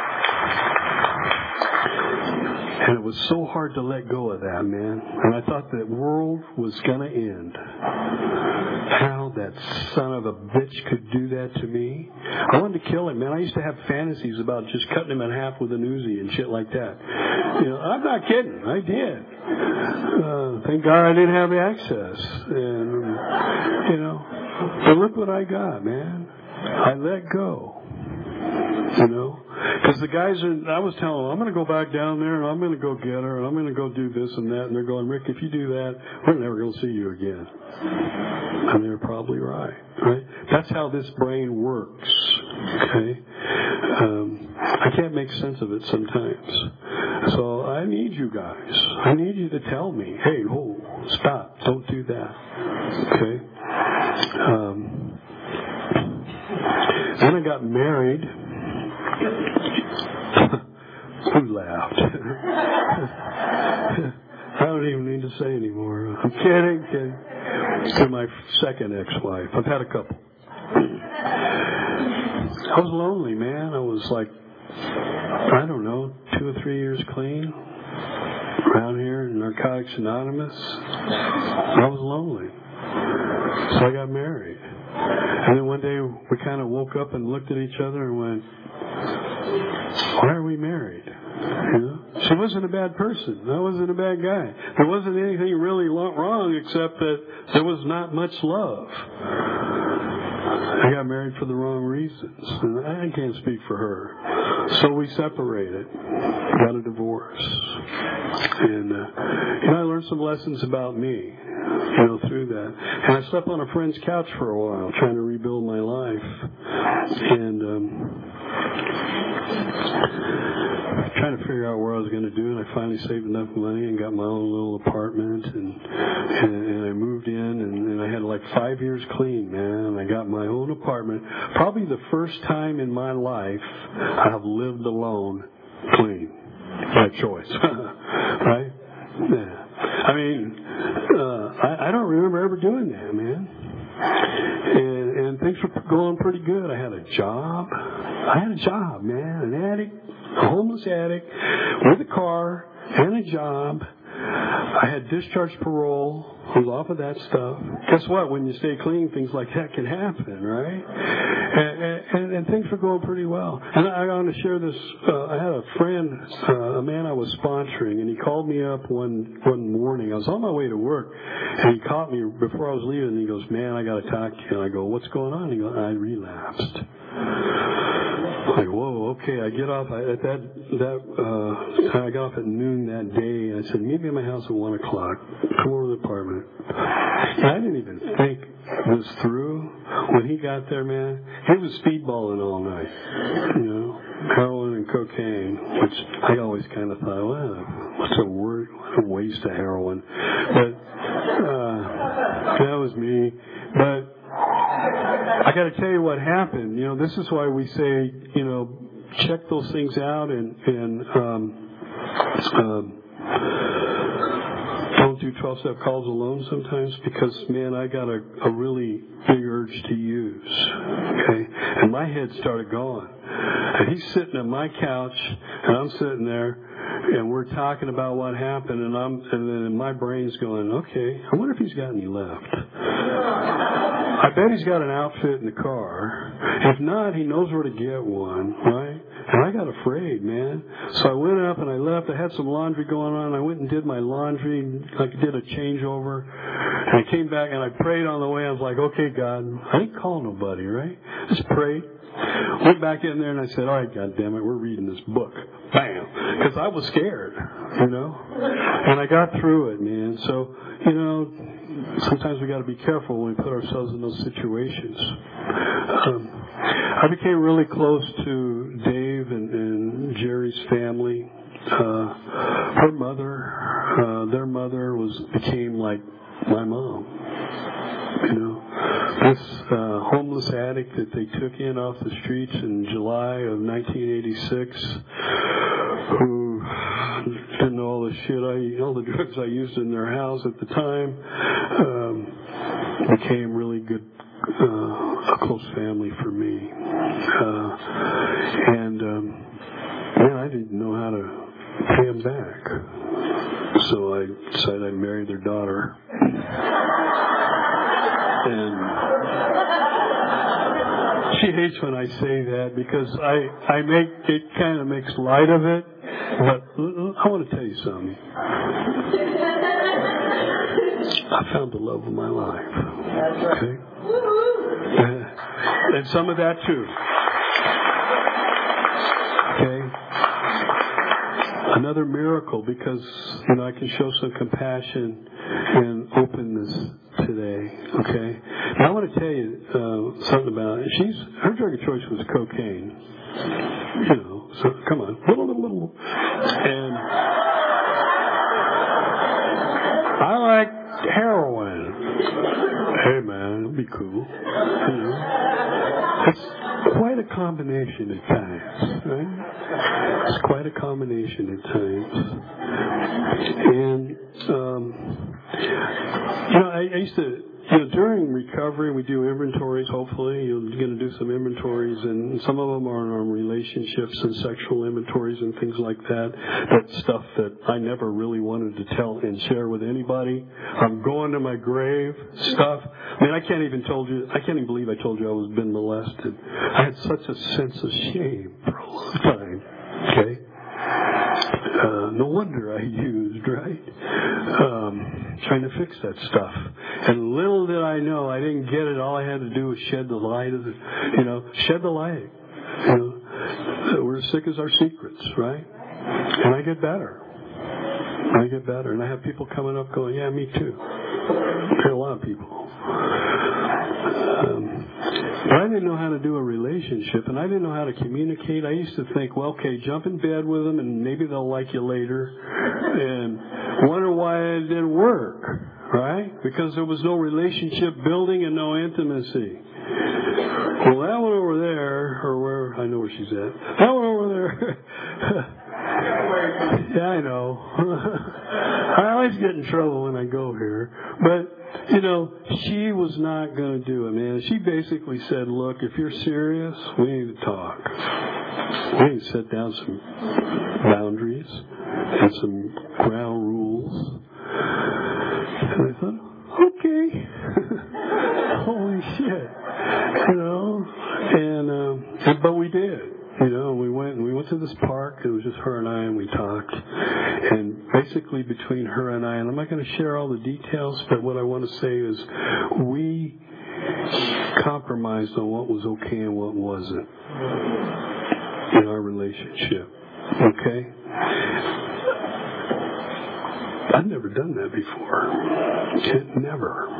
And it was so hard to let go of that, man. And I thought that world was going to end. How that son of a bitch could do that to me. I wanted to kill him, man. I used to have fantasies about just cutting him in half with an Uzi and shit like that. I'm not kidding. I did. Thank God I didn't have access. And, but look what I got, man. I let go. Because the guys I was telling them, I'm going to go back down there and I'm going to go get her and I'm going to go do this and that. And they're going, Rick, if you do that, we're never going to see you again. And they're probably right? That's how this brain works. Okay? I can't make sense of it sometimes. So I need you guys. I need you to tell me, hey, stop. Don't do that. Okay? Then I got married. Who laughed? I don't even need to say anymore. I'm kidding. To my second ex-wife. I've had a couple. I was lonely, man. I was like, I don't know, 2 or 3 years clean. Around here in Narcotics Anonymous. I was lonely. So I got married. And then one day we kind of woke up and looked at each other and went, why are we married? She wasn't a bad person. I wasn't a bad guy. There wasn't anything really wrong except that there was not much love. I got married for the wrong reasons. And I can't speak for her. So we separated. Got a divorce. And, I learned some lessons about me, through that. And I slept on a friend's couch for a while, trying to rebuild my life. And, trying to figure out where I was going to do it. I finally saved enough money and got my own little apartment, and I moved in, and I had like 5 years clean, man. I got my own apartment. Probably the first time in my life I have lived alone clean by choice, right? Yeah. I mean, I don't remember ever doing that, man. And things were going pretty good. I had a job, man, an addict. A homeless addict with a car, and a job. I had discharged parole. I was off of that stuff. Guess what? When you stay clean, things like that can happen, right? And things were going pretty well. And I want to share this. I had a friend, a man I was sponsoring, and he called me up one morning. I was on my way to work, and he caught me before I was leaving, and he goes, "Man, I got to talk to you." And I go, "What's going on?" He goes, "I relapsed." Like, whoa, okay. I get off I got off at noon that day, and I said, "Meet me at my house at 1 o'clock. Come over to the apartment." And I didn't even think this through. When he got there, man, he was speedballing all night. You know, heroin and cocaine, which I always kind of thought, well, what a waste of heroin. But that was me. But I got to tell you what happened. You know, this is why we say, you know, check those things out and don't do 12-step calls alone sometimes, because, man, I got a really big urge to use. Okay, and my head started going. And he's sitting at my couch, and I'm sitting there, and we're talking about what happened, and then my brain's going, okay, I wonder if he's got any left. I bet he's got an outfit in the car. If not, he knows where to get one, right? And I got afraid, man. So I went up and I left. I had some laundry going on. I went and did my laundry. I did a changeover. And I came back and I prayed on the way. I was like, okay, God, I didn't call nobody, right? Just prayed. Went back in there and I said, all right, God damn it, we're reading this book. Bam. Because I was scared, you know. And I got through it, man. So, you know, sometimes we got to be careful when we put ourselves in those situations. I became really close to Dave and Jerry's family. Her mother, their mother became like my mom. You know, this homeless addict that they took in off the streets in July of 1986, who didn't know all the shit all the drugs I used in their house at the time, became really good, a close family for me. Man, I didn't know how to pay them back, so I decided I'd marry their daughter. And she hates when I say that, because I make it kind of makes light of it. But I want to tell you something. I found the love of my life. Okay? And some of that too. Okay? Another miracle, because, you know, I can show some compassion and openness today. Okay? Now I want to tell you something about it. Her drug of choice was cocaine. You know, so come on, little. And I like heroin. Hey man, it'll be cool. You know, it's quite a combination at times, right? It's quite a combination at times. And you know, I used to. You know, during recovery, we do inventories, hopefully. You're going to do some inventories, and some of them are on relationships and sexual inventories and things like that. That's stuff that I never really wanted to tell and share with anybody. I'm going to my grave stuff. I mean, I can't even believe I told you I was been molested. I had such a sense of shame for a long time. Okay? No wonder I used, right? Trying to fix that stuff. And little did I know, I didn't get it. All I had to do was shed the light of shed the light. You know, we're as sick as our secrets, right? And I get better. And I have people coming up going, yeah, me too. Okay, a lot of people. But I didn't know how to do a relationship, and I didn't know how to communicate. I used to think, well, okay, jump in bed with them, and maybe they'll like you later, and wonder why it didn't work, right? Because there was no relationship building and no intimacy. Well, that one over there, or where, I know where she's at. That one over there, Yeah, I know. I always get in trouble when I go here. But, she was not going to do it, man. She basically said, look, if you're serious, we need to talk. We need to set down some boundaries and some ground rules. And I thought, okay. Holy shit. But we did. We went to this park. It was just her and I, and we talked. And basically between her and I, and I'm not going to share all the details, but what I want to say is we compromised on what was okay and what wasn't in our relationship. Okay? I've never done that before. Never.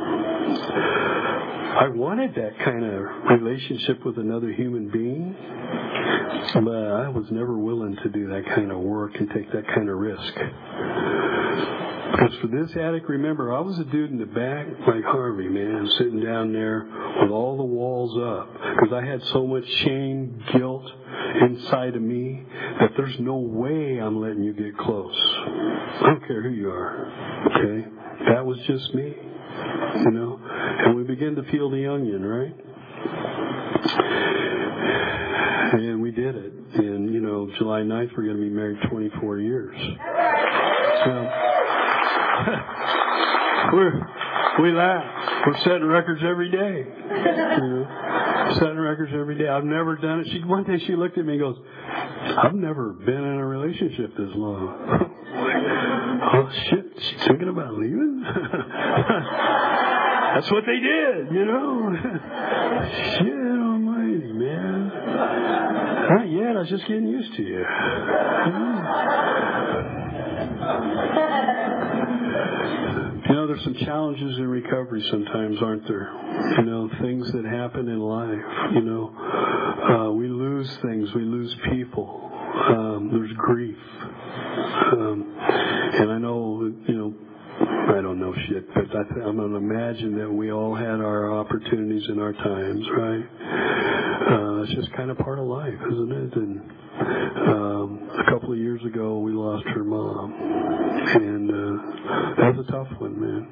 I wanted that kind of relationship with another human being, but I was never willing to do that kind of work and take that kind of risk. Because for this addict, remember, I was a dude in the back like Harvey, man, sitting down there with all the walls up. Because I had so much shame, guilt inside of me that there's no way I'm letting you get close. I don't care who you are, okay? That was just me, And we began to peel the onion, right? And we did it. And, July 9th, we're going to be married 24 years. So, we laugh. We're setting records every day. Setting records every day. I've never done it. One day she looked at me and goes, I've never been in a relationship this long. Oh, shit. She's thinking about leaving? That's what they did, Shit almighty, man. Not yet. I was just getting used to you. There's some challenges in recovery sometimes, aren't there? Things that happen in life. We lose things. We lose people. There's grief. And I know, I don't know shit, but I'm going to imagine that we all had our opportunities in our times, right? It's just kind of part of life, isn't it? And a couple of years ago, we lost her mom. And that was a tough one, man.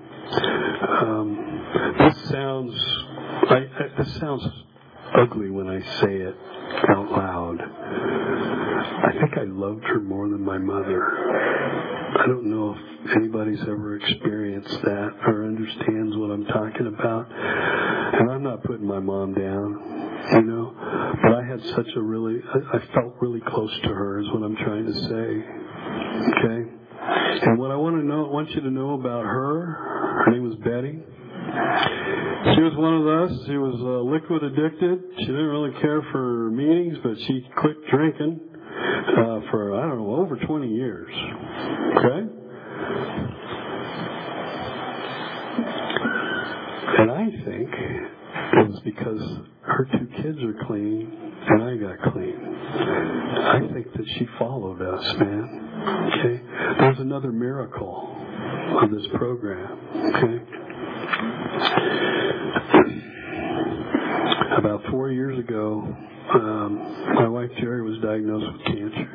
This sounds ugly when I say it out loud. I think I loved her more than my mother. I don't know if anybody's ever experienced that or understands what I'm talking about. And I'm not putting my mom down, but I had I felt really close to her is what I'm trying to say. Okay? And what I want you to know about her name was Betty. She was one of us. She was liquid addicted. She didn't really care for meetings, but she quit drinking for, over 20 years. Okay? And I think it was because her 2 kids are clean and I got clean. I think that she followed us, man. Okay? There's another miracle of this program. Okay? About 4 years ago, my wife Jerry was diagnosed with cancer.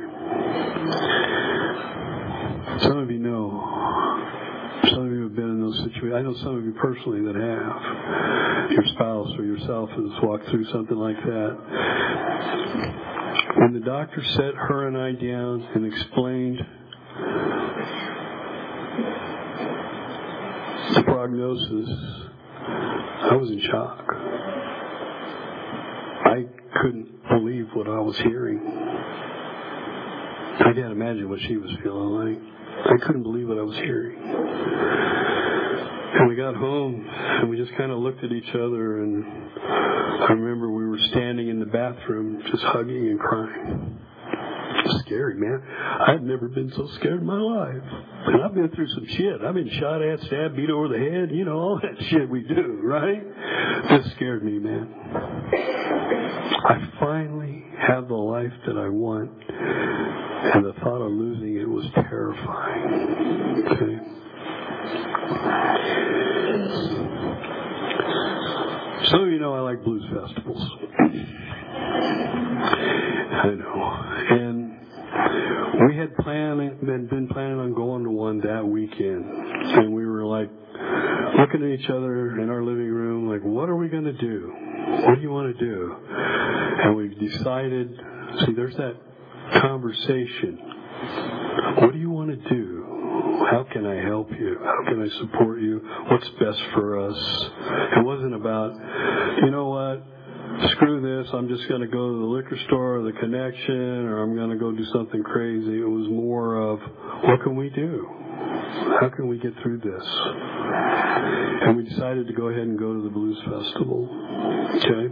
Some of you know. Some of you have been in those situations. I know some of you personally that have. Your spouse or yourself has walked through something like that. When the doctor set her and I down and explained the prognosis, I was in shock. I couldn't believe what I was hearing. I can't imagine what she was feeling like. I couldn't believe what I was hearing. And we got home, and we just kind of looked at each other, and I remember we were standing in the bathroom just hugging and crying. It was scary, man. I've never been so scared in my life. And I've been through some shit. I've been shot at, stabbed, beat over the head, all that shit we do, right? This scared me, man. I finally have the life that I want, and the thought of losing it was terrifying. Okay? Some of you know I like blues festivals. I know. And we had been planning on going to one that weekend, and we were like looking at each other in our living room, like, what are we going to do? What do you want to do? And we decided, see, there's that conversation. What do you want to do? How can I help you? How can I support you? What's best for us? It wasn't about, you know what? Screw this, I'm just going to go to the liquor store or the Connection, or I'm going to go do something crazy. It was more of, what can we do? How can we get through this? And we decided to go ahead and go to the Blues Festival. Okay?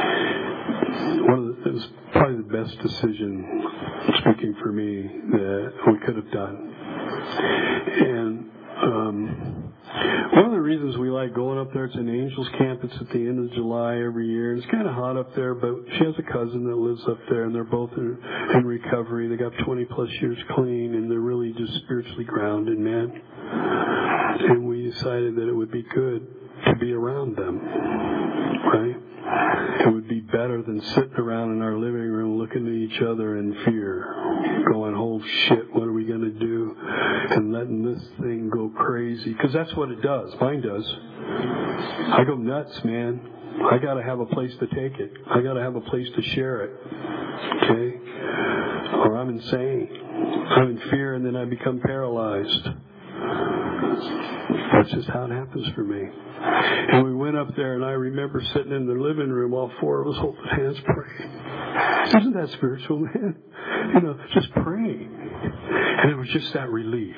It was probably the best decision, speaking for me, that we could have done. And one of the reasons we like going up there, it's an Angels camp. It's at the end of July every year. It's kind of hot up there, but she has a cousin that lives up there, and they're both in recovery. They got 20-plus years clean, and they're really just spiritually grounded, man. And we decided that it would be good to be around them, right? It would be better than sitting around in our living room looking at each other in fear, going, oh shit, what are we going to do? And letting this thing go crazy. Because that's what it does. Mine does. I go nuts, man. I got to have a place to take it. I got to have a place to share it. Okay? Or I'm insane. I'm in fear and then I become paralyzed. That's just how it happens for me. And we went up there, and I remember sitting in the living room, all four of us holding hands praying. Isn't that spiritual, man? You know, just praying. And it was just that relief.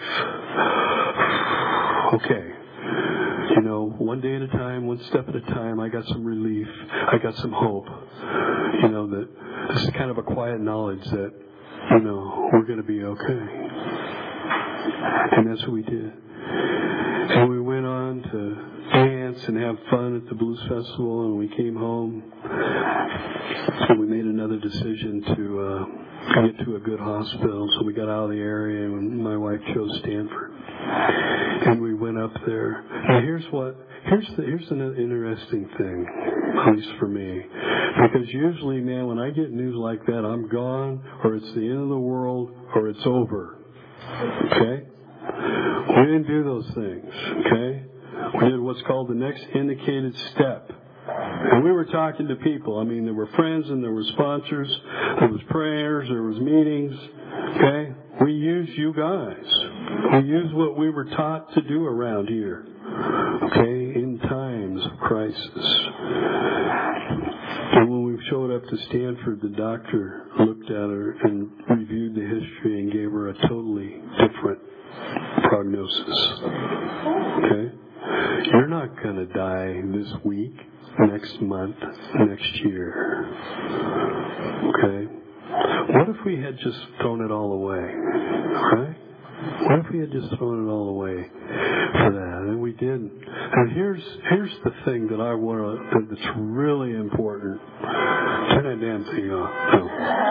Okay. You know, one day at a time, one step at a time, I got some relief. I got some hope. You know, that this is kind of a quiet knowledge that, you know, we're going to be okay. And that's what we did. And we went on to dance and have fun at the Blues Festival, and we came home and we made another decision to get to a good hospital. So we got out of the area, and my wife chose Stanford, and we went up there. Now here's an interesting thing, at least for me, because usually, man, when I get news like that, I'm gone, or it's the end of the world, or it's over. Okay. We didn't do those things, okay? We did what's called the next indicated step. And we were talking to people. I mean, there were friends and there were sponsors. There was prayers. There was meetings, okay? We used you guys. We used what we were taught to do around here, okay, in times of crisis. And when we showed up to Stanford, the doctor looked at her and reviewed the history and gave her a totally different prognosis. Okay? You're not going to die this week, next month, next year. Okay? What if we had just thrown it all away? Right? What if we had just thrown it all away for that? And we didn't. And here's the thing that I want to, that's really important. Turn that damn thing off. No.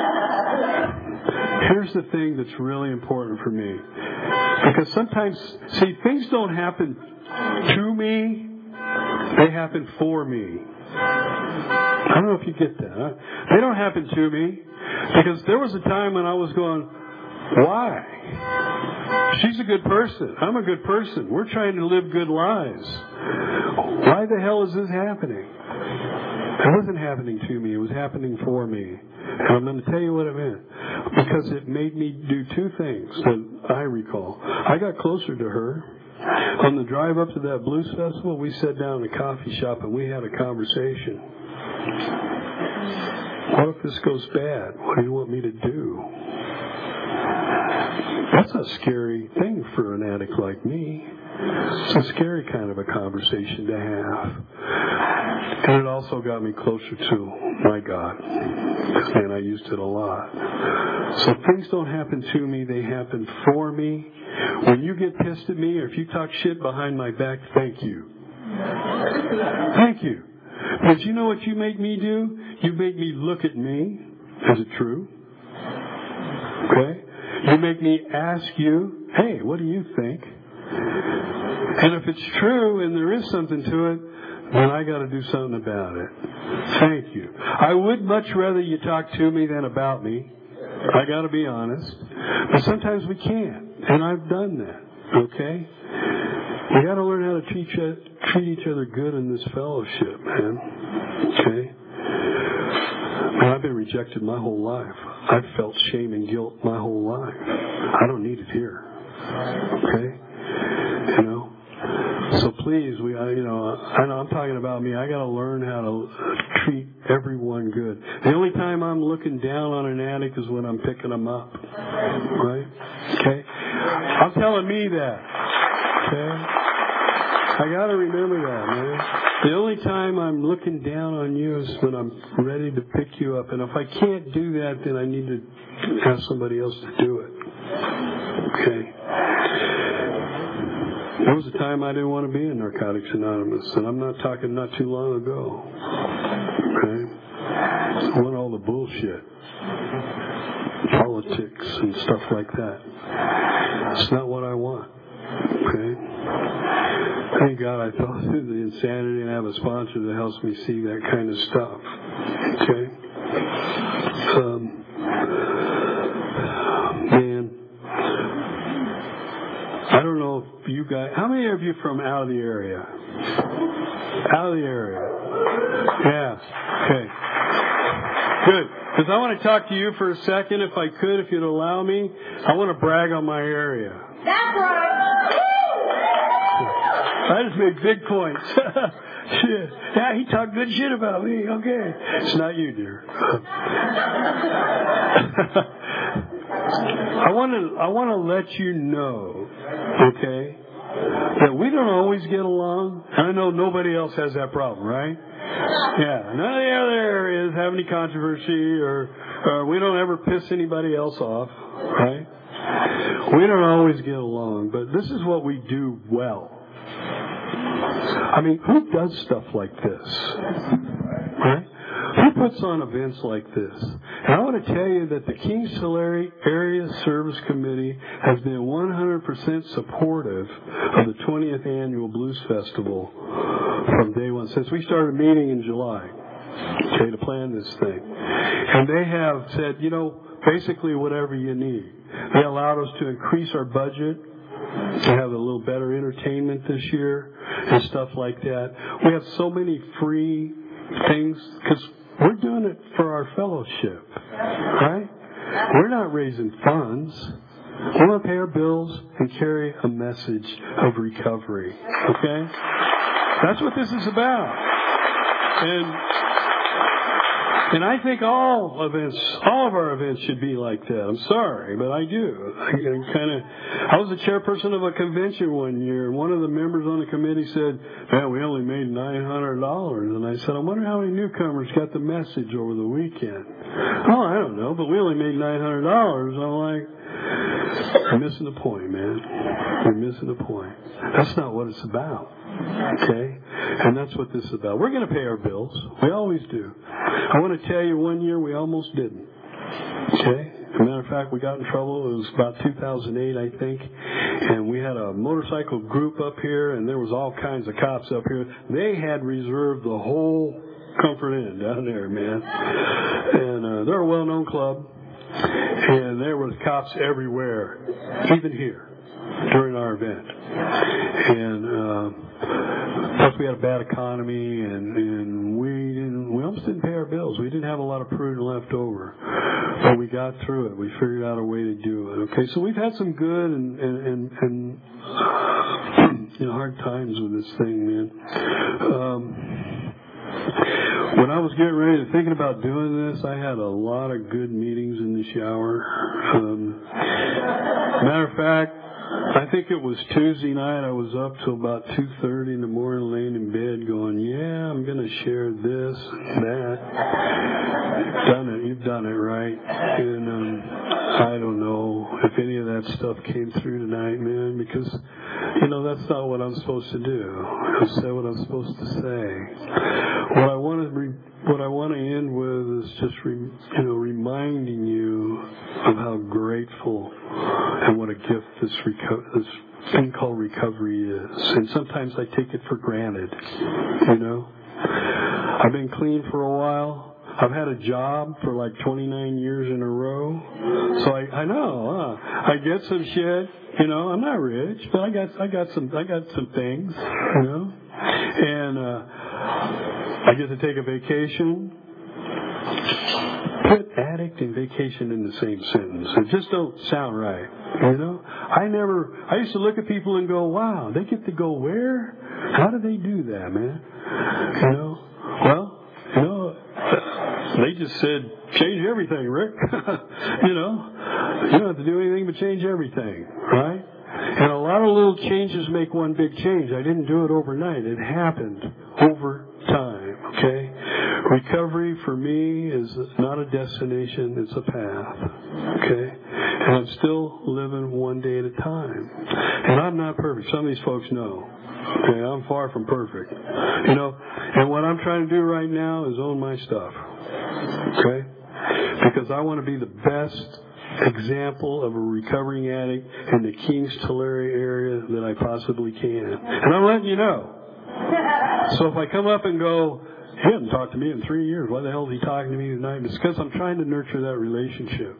Here's the thing that's really important for me. Because sometimes, see, things don't happen to me, they happen for me. I don't know if you get that. Huh? They don't happen to me. Because there was a time when I was going, why? She's a good person. I'm a good person. We're trying to live good lives. Why the hell is this happening? It wasn't happening to me. It was happening for me. And I'm going to tell you what it meant. Because it made me do two things that I recall. I got closer to her. On the drive up to that Blues Festival, we sat down in a coffee shop and we had a conversation. What if this goes bad? What do you want me to do? That's a scary thing for an addict like me. It's a scary kind of a conversation to have. And it also got me closer to my God. And I used it a lot. So things don't happen to me, they happen for me. When you get pissed at me or if you talk shit behind my back, thank you. Thank you. But you know what you make me do? You make me look at me. Is it true? Okay? You make me ask you, hey, what do you think? And if it's true and there is something to it, then I got to do something about it. Thank you. I would much rather you talk to me than about me. I got to be honest. But sometimes we can't, and I've done that. Okay? We got to learn how to treat each other good in this fellowship, man. Okay? Man, I've been rejected my whole life. I've felt shame and guilt my whole life. I don't need it here. Okay? You know? So please, I know I'm talking about me. I got to learn how to treat everyone good. The only time I'm looking down on an addict is when I'm picking them up. Right? Okay? I'm telling me that. Okay? I got to remember that, man. The only time I'm looking down on you is when I'm ready to pick you up. And if I can't do that, then I need to have somebody else to do it. Okay? There was a time I didn't want to be in Narcotics Anonymous, and I'm not talking not too long ago. Okay? I want all the bullshit. Politics and stuff like that. It's not what I want. Okay? Thank God I fell through the insanity and have a sponsor that helps me see that kind of stuff. Okay? Man, I don't know if you guys, how many of you from out of the area? Out of the area? Yeah. Okay. Good. Because I want to talk to you for a second, if I could, if you'd allow me. I want to brag on my area. That's right. I just made big points. Shit. Yeah, he talked good shit about me. Okay. It's not you, dear. I want to let you know, okay, that we don't always get along. And I know nobody else has that problem, right? Yeah. None of the other areas have any controversy, or we don't ever piss anybody else off, right? We don't always get along, but this is what we do well. I mean, who does stuff like this? Right? Who puts on events like this? And I want to tell you that the Kings Hill Area Service Committee has been 100% supportive of the 20th Annual Blues Festival from day one, since we started meeting in July, okay, to plan this thing. And they have said, basically whatever you need. They allowed us to increase our budget, to have a little better entertainment this year and stuff like that. We have so many free things because we're doing it for our fellowship, right? We're not raising funds. We want to pay our bills and carry a message of recovery, okay? That's what this is about. And I think all of our events should be like that. I'm sorry, but I do. I was the chairperson of a convention one year, and one of the members on the committee said, "Man, we only made $900." And I said, "I wonder how many newcomers got the message over the weekend." "Oh, I don't know, but we only made $900. I'm like, "You're missing the point, man. You're missing the point. That's not what it's about." Okay? And that's what this is about. We're going to pay our bills. We always do. I want to tell you, one year we almost didn't. Okay? As a matter of fact, we got in trouble. It was about 2008, I think. And we had a motorcycle group up here, and there was all kinds of cops up here. They had reserved the whole Comfort Inn down there, man. And they're a well-known club. And there was cops everywhere, even here, during our event. And plus we had a bad economy, and we almost didn't pay our bills. We didn't have a lot of prudent left over, but we got through it. We figured out a way to do it. Okay, so we've had some good and hard times with this thing, man. When I was getting ready to thinking about doing this, I had a lot of good meetings in the shower. Matter of fact, I think it was Tuesday night. I was up till about 2:30 in the morning, laying in bed, going, "Yeah, I'm going to share this and that." You've done it, right? And I don't know if any of that stuff came through tonight, man, because that's not what I'm supposed to do. I say what I'm supposed to say. What I want to end with is just reminding you of how grateful and what a gift this thing called recovery is. And sometimes I take it for granted. I've been clean for a while, I've had a job for like 29 years in a row. So I know, I get some shit, you know, I'm not rich, but I got some things, you know. And I get to take a vacation. Put addict and vacation in the same sentence. It just don't sound right, you know. I used to look at people and go, wow, they get to go where? How do they do that, man? You know, well, you know, they just said, change everything, Rick. You know, you don't have to do anything but change everything, right? And a lot of little changes make one big change. I didn't do it overnight. It happened over time, okay? Recovery for me is not a destination, it's a path, okay? And I'm still living one day at a time. And I'm not perfect. Some of these folks know. Okay, I'm far from perfect. You know, and what I'm trying to do right now is own my stuff, okay? Because I want to be the best example of a recovering addict in the Kings Tulare area that I possibly can. And I'm letting you know. So if I come up and go, he hasn't talked to me in 3 years, why the hell is he talking to me tonight? It's because I'm trying to nurture that relationship.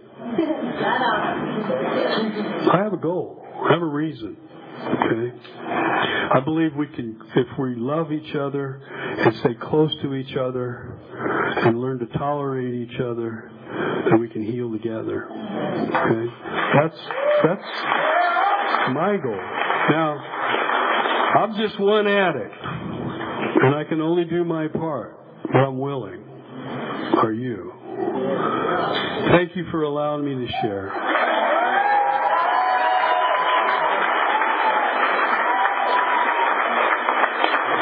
I have a goal. I have a reason. Okay? I believe we can, if we love each other and stay close to each other and learn to tolerate each other, then we can heal together. Okay? That's my goal. Now, I'm just one addict, and I can only do my part, but I'm willing. Are you? Thank you for allowing me to share.